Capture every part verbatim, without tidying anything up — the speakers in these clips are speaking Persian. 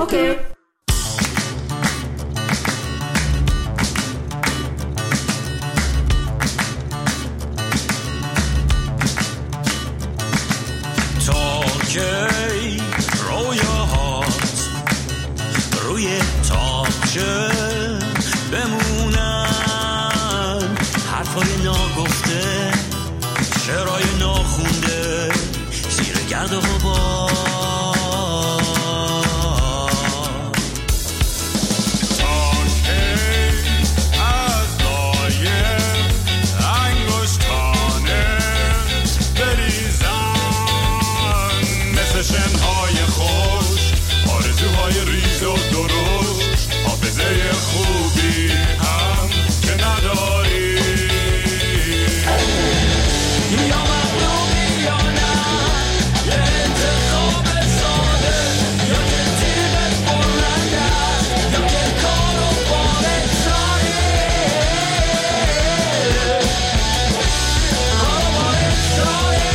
اوکی. تا کی رویاهات روی تاقچه بمونن، حرفای ناگفته، شعرهای ناخونده زیر گرد و غبار. شنهای خوش، آرزوهای ریز و درشت، حافظه خوبی هم که نداری. یا مغلوبی یا نه، یه انتخاب ساده، یا که تیغت برنده، یا که کار و بارت سایه، کار و بارت سایه.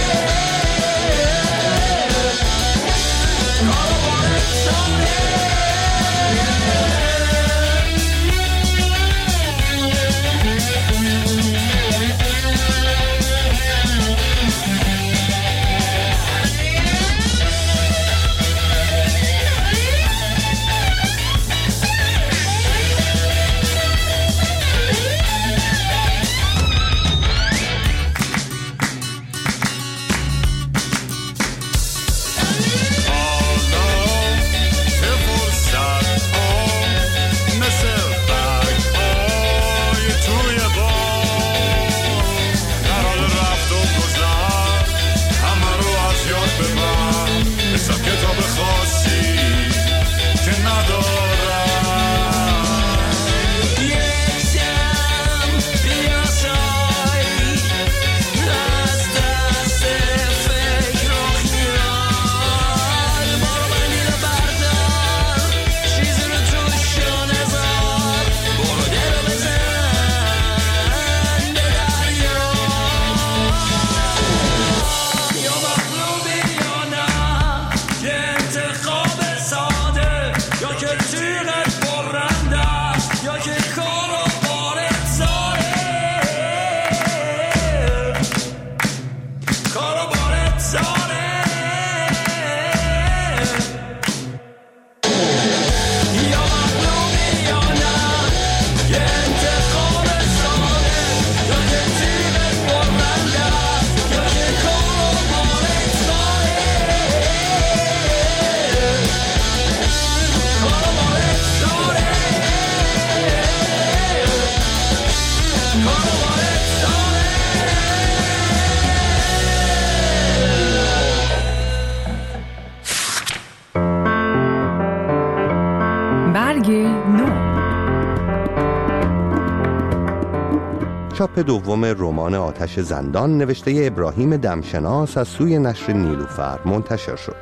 چاپ دوم رمان آتش زندان نوشته ابراهیم دمشناس از سوی نشر نیلوفر منتشر شد.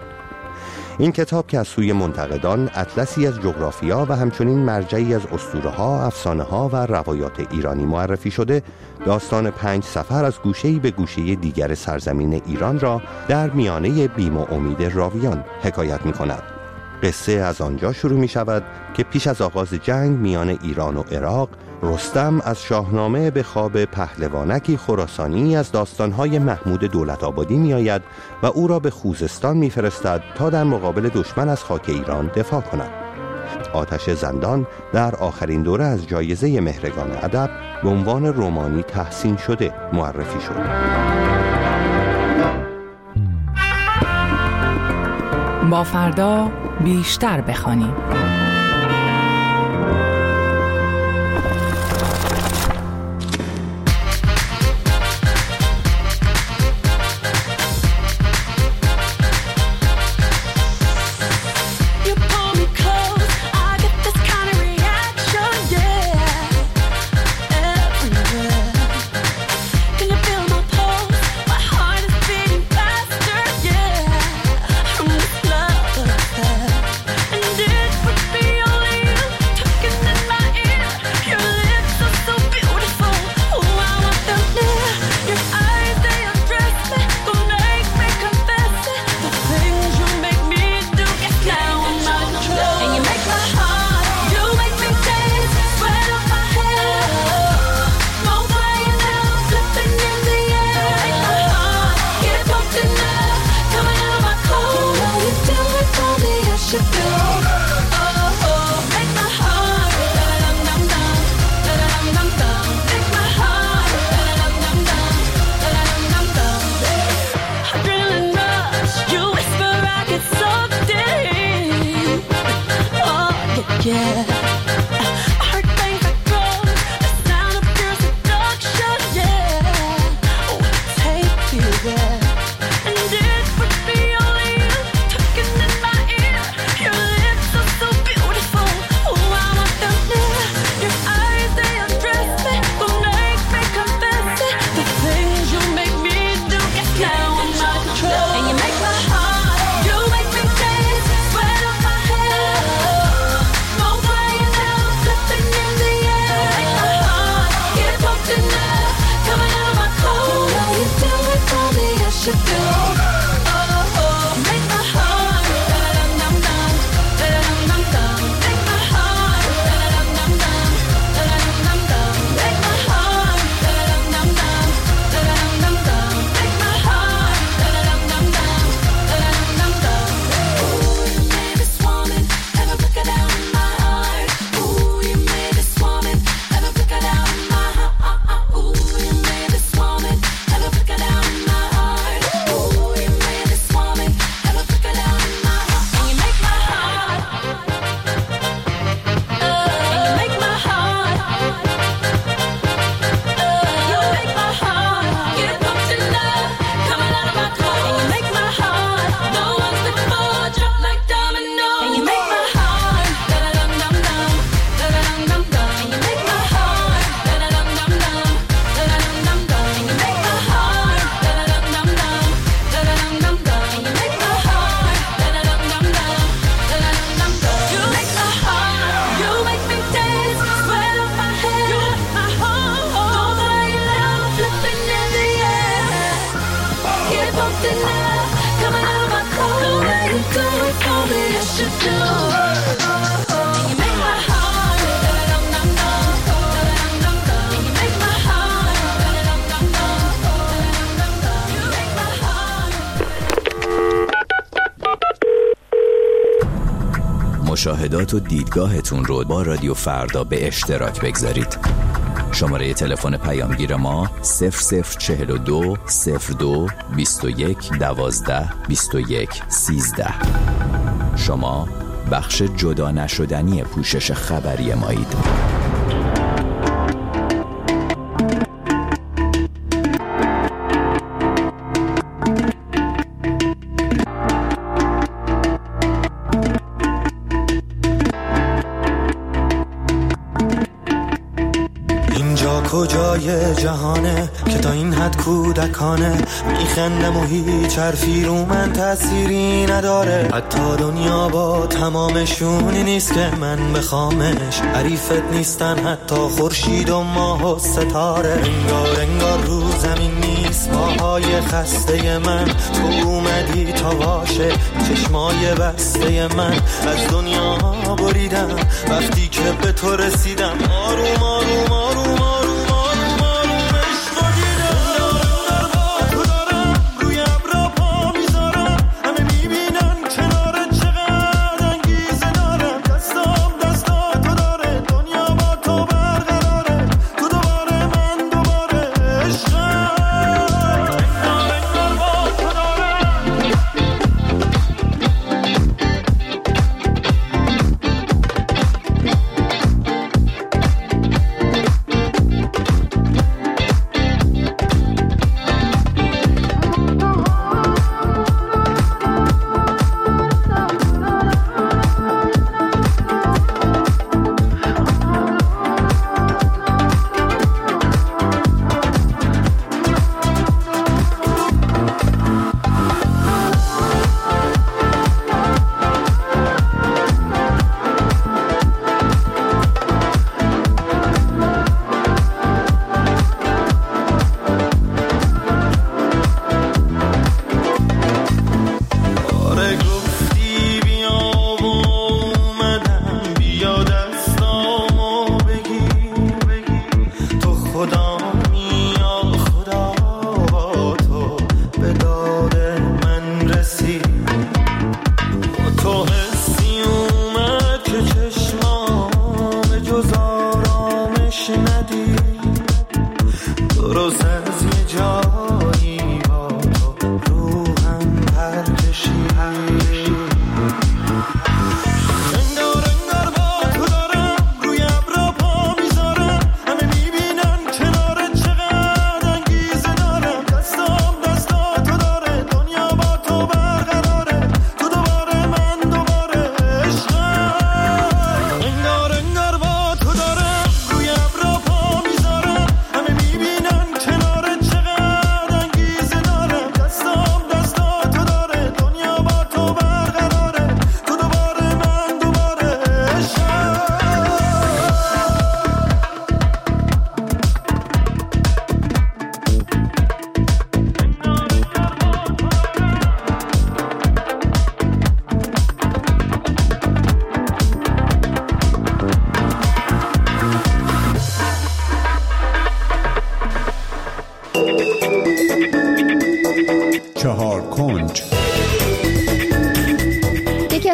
این کتاب که از سوی منتقدان اطلسی از جغرافیا و همچنین مرجعی از اسطوره‌ها، افسانه‌ها و روایات ایرانی معرفی شده، داستان پنج سفر از گوشه‌ای به گوشه دیگر سرزمین ایران را در میانه بیم و امید راویان حکایت می‌کند. قصه از آنجا شروع می شود که پیش از آغاز جنگ میان ایران و عراق، رستم از شاهنامه به خواب پهلوانکی خراسانی از داستانهای محمود دولت‌آبادی می آید و او را به خوزستان می فرستد تا در مقابل دشمن از خاک ایران دفاع کند. آتش زندان در آخرین دوره از جایزه مهرگان ادب به عنوان رمانی تحسین شده معرفی شد. با فردا بیشتر بخوانیم. Would be yeah. My heart bangs like drums, the sound of pure seduction, yeah. When I take you there, and it would be only you talking in my ear. Your lips are so beautiful, oh I want them near. Your eyes, they undress me, will make me confess it. The things you make me do, guess now I'm out of control. And you make my heart, you make me dance, sweat on my head. Go flying out, flipping in the air. Make my heart get pumped enough, coming out of my clothes. You know you do it for me, I should do. Oh, oh, make my heart da-da-dum-dum-dum, da-da-dum-dum-dum. Make my heart da-da-dum-dum-dum, da-da-dum-dum-dum. Make my heart da-da-dum-dum-dum, da-da-dum-dum-dum. Make my heart da-da-dum-dum-dum, da-da-dum-dum-dum. Ooh, you made this woman have a flicker down in my heart. Ooh, you made this woman have a flicker down in my heart. Ooh, you made this woman have a flicker down in my heart. Ooh, you made this woman have a flicker down in my heart. And you make my heart, uh, and you make my heart, uh, you make my heart get pumped enough, coming out of my clothes. And you make my heart, no one's before, drop like dominoes. And you make my heart da-da-dum-dum-dum, da-da-dum-dum-dum. And you make my heart da-da-dum-dum-dum, da-da-dum-dum-dum. And you make my heart da-da-dum-dum-dum, da-da-dum-dum-dum. And you make my heart da-da-dum-dum-dum, da-da-dum-dum-dum. You make my heart, you make me dance, sweat on my head. You make my heart go flying out, flipping in the air. Get pumped enough, coming out of my clothes. You do it for me, I should do. And you make my heart da-da-dum-dum-dum, da-da-dum-dum-dum. And you make my heart da-da-dum-dum-dum, da-da-dum-dum-dum. You make my heart. مشاهدات و دیدگاهتون رو با رادیو فردا به اشتراک بگذارید. شماره تلفن پیامگیر ما صفر صفر چهل و دو صفر دو بیست و یک دوازده بیست و یک سیزده. شما بخش جدا نشدنی پوشش خبری مایید. اینجا کجای جهانه که تا این حد کودکانه میخندم و هیچ حرفی رو من تأثیری نداره. حتی دنیا با تمامشونی نیست که من بخوامش. عریفت نیستن حتی خورشید و ماه و ستاره. انگار انگار رو زمین نیست پاهای خسته من. تو اومدی تا باشه چشمای بسته من. از دنیا بریدم وقتی که به تو رسیدم. آروم آروم آروم آروم آروم آروم عشقو دیدم. در با تو دارم روی ابرا پا میذارم. همه میبینن کنارت چقدر انگیزه دارم. دستام دستا تو داره دنیا با تو برقراره. تو دوباره من دوباره عشقم. انگار انگار با تو دارم.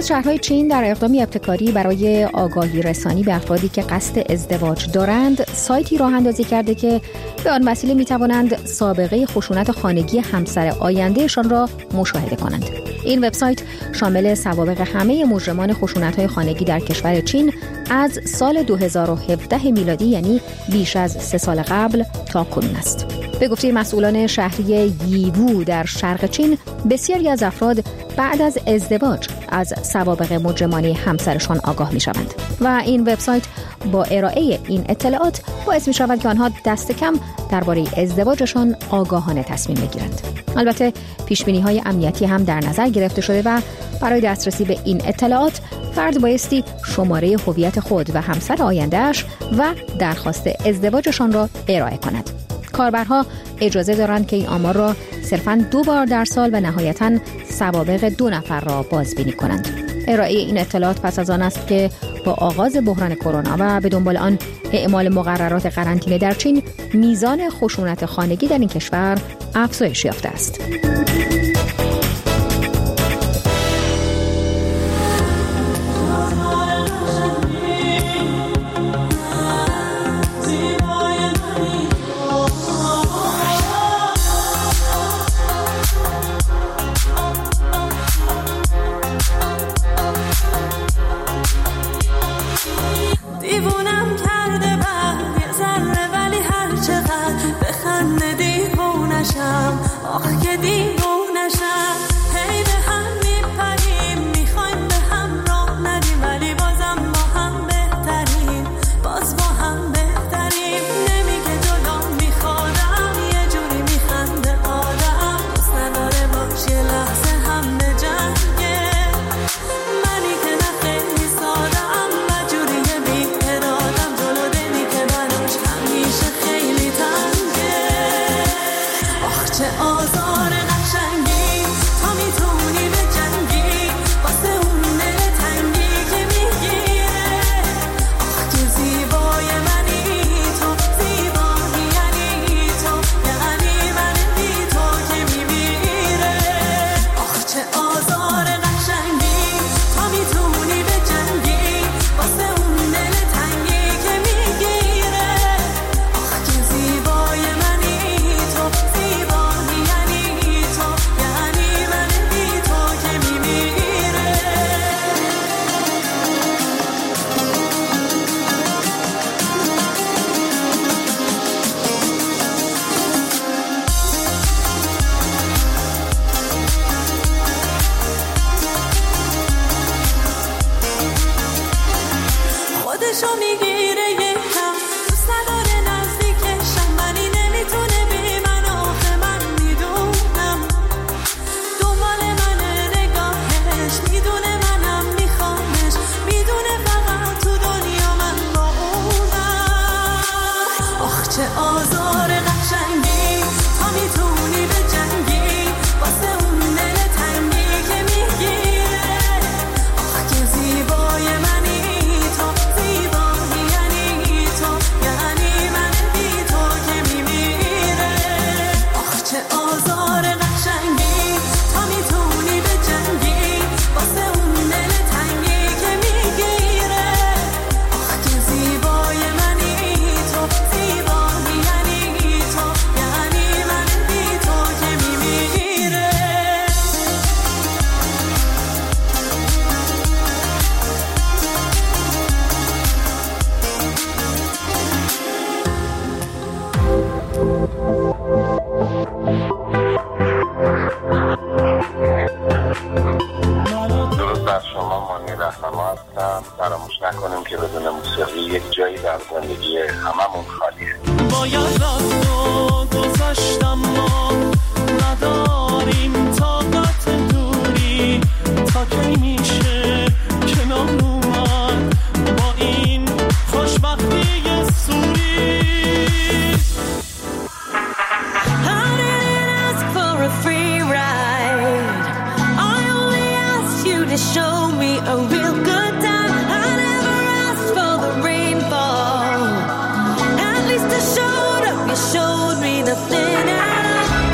از شهرهای چین در اقدامی ابتکاری برای آگاهی رسانی به افرادی که قصد ازدواج دارند، سایتی راه اندازی کرده که به آن وسیله می توانند سابقه خشونت خانگی همسر آیندهشان را مشاهده کنند. این وبسایت شامل سوابق همه مجرمان خشونت‌های خانگی در کشور چین از سال دو هزار و هفده میلادی، یعنی بیش از سه سال قبل تا کنون است. به گفته مسئولان شهری ییوو در شرق چین، بسیاری از افراد بعد از ازدواج از سوابق مجرمانه همسرشان آگاه می شوند و این وبسایت با ارائه این اطلاعات باعث می شود که آنها دست کم درباره ازدواجشان آگاهانه تصمیم بگیرند. البته پیشبینی های امنیتی هم در نظر گرفته شده و برای دسترسی به این اطلاعات فرد بایستی شماره هویت خود و همسر آیندهش و درخواست ازدواجشان را ارائه کند. کاربرها اجازه دارند که این آمار را صرفاً دو بار در سال و نهایتاً سوابق دو نفر را بازبینی کنند. ارائه این اطلاعات پس از آن است که با آغاز بحران کرونا و به دنبال آن اعمال مقررات قرنطینه در چین، میزان خشونت خانگی در این کشور افزایش یافته است. فراموش نکنیم که بدون موسیقی یک جایی در زندگی هممون خالیه. باید رفتو گذاشتم ما نداریم طاقت دوری تا کی میشه کنار اومد با این خوشبختی سوری. I didn't ask for a free ride. I only asked you to show me a real good time. I never asked for the rainfall. At least I showed up, you showed me nothing at all.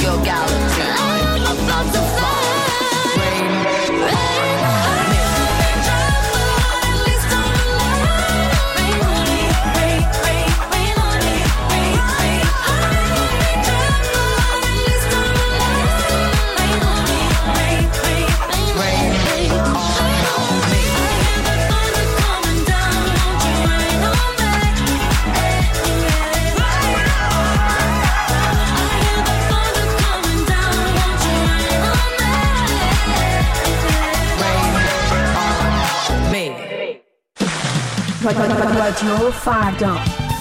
your galaxy. I'm about to fly. Rain, rain, at least I'm alive. Rain on me, rain, rain, rain on me, rain, rain. At least I'm alive. Rain on me, rain, rain, rain, rain on me. رادیو فردا.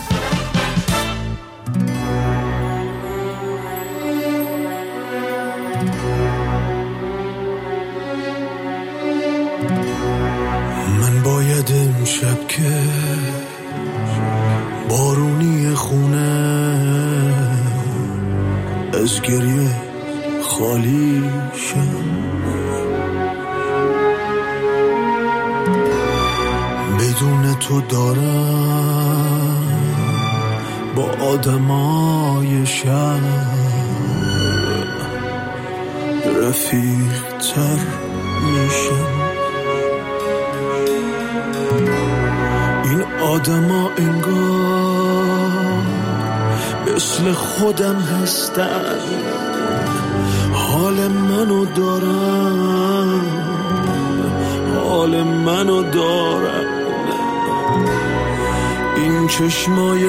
من باید امشب که بارونی خونه از گریه خالی شم، بدون تو دارم با آدمای شهر رفیق تر میشم. این آدما انگار مثل خودم هستن، حال منو دارن، حال منو دارن. این چشمای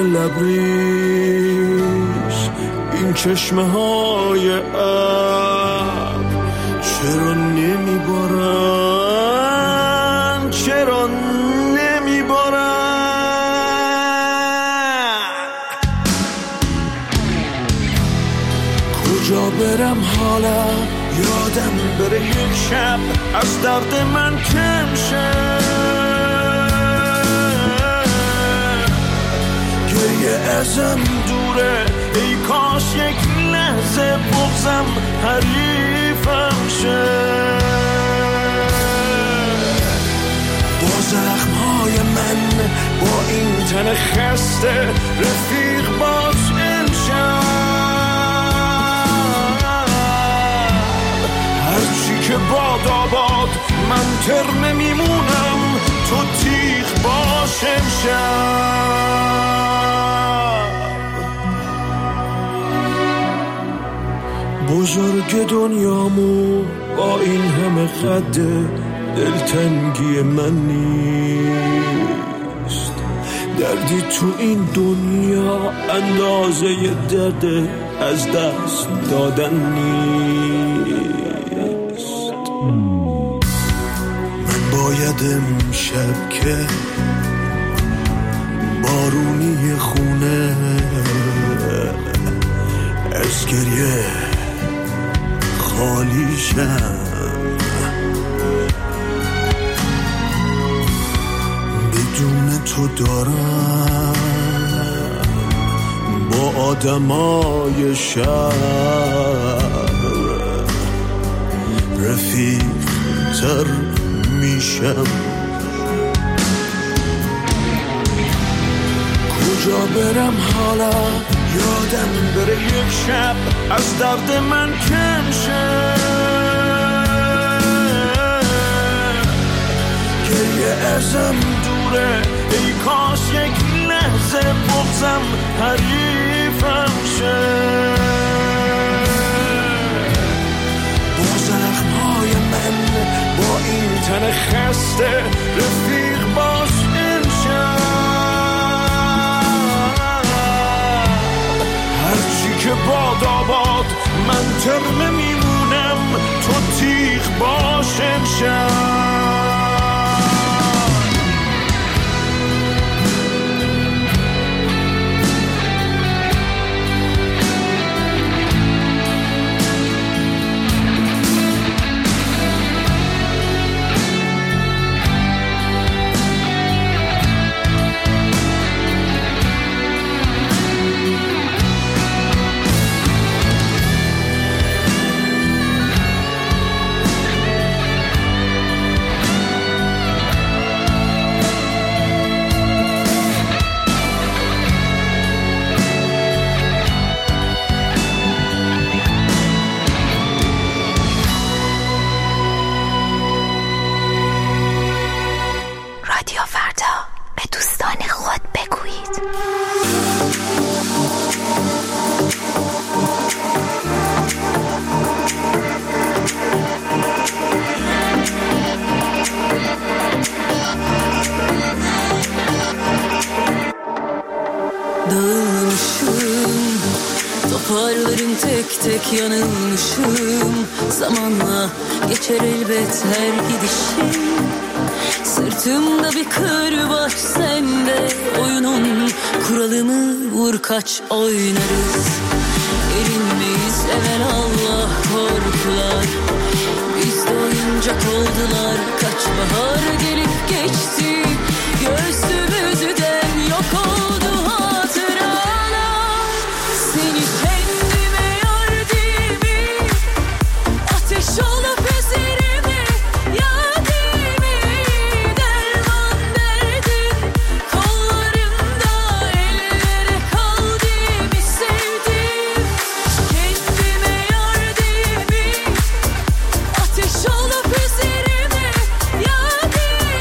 لبریز، این چشمه های ابر چرا نمیبارن، چرا نمیبارن؟ کجا برم حالا یادم بره یک شب از درد من کم شه، گریه ازم دوره، ای کاش یک لحظه بغزم حریفم شه. با زخمهای من، با این تن خسته، رفیق باش امشب. هرچی که باد آباد، من ترمه میمونم، تو تیغ باش امشب. بزرگ دنیامو با این همه خد دلتنگی من نیست، دردی تو این دنیا اندازه درد از دست دادن نیست. من باید امشب که بارونی خونه از گریه خالی شم، بدون تو دارم با آدمای شهر رفیق تر میشم. کجا برم حالا یادم بره یک شب از درد من کم شه، گریه ازم دوره، ای کاش یک لحظه بغزم حریفم شه. با زخمهای من، با این تن خسته، رفیق باش امشب. هرچی که باد آباد، من ترمه میمونم، تو تیغ باش امشب. tek tek yanılmışım. Zamanla geçer elbet her gidişim. Sırtımda bir kırbaç sende, oyunun kuralımı vur kaç oynarız. Erinmeyiz evvel Allah korkular, biz de oyuncak oldular. Kaç bahar gelip geçti, göğsümüzden yok oldu hatıralar. Seni kendime yardımı, ateş olup üzerime yardımı. Derman derdim kollarımda, ellere kaldığımı sevdim. Kendime yardımı, ateş olup üzerime yardımı.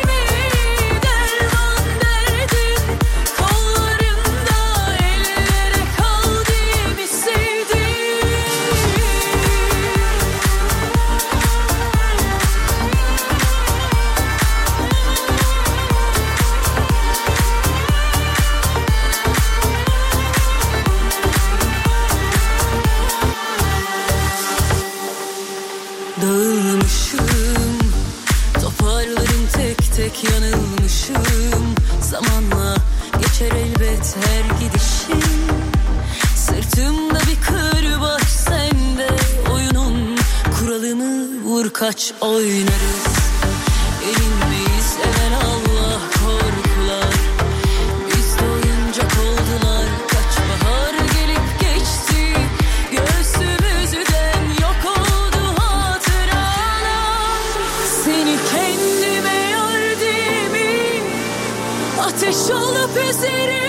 Derman derdim kollarımda, ellere kaldığımı sevdim. Dağılmışım, toparlarım tek tek yanılmışım. Zamanla geçer elbet her gidişim. Sırtımda bir kırbaç sende, oyunun kuralımı vur kaç oynarız. Erinmeyiz evvel Allah korkular, biz de oyuncak oldular. Kaç bahar gelip geçti, göğsümüzden yok oldu hatıralar. Seni kendime yardımı, ateş olup üzerime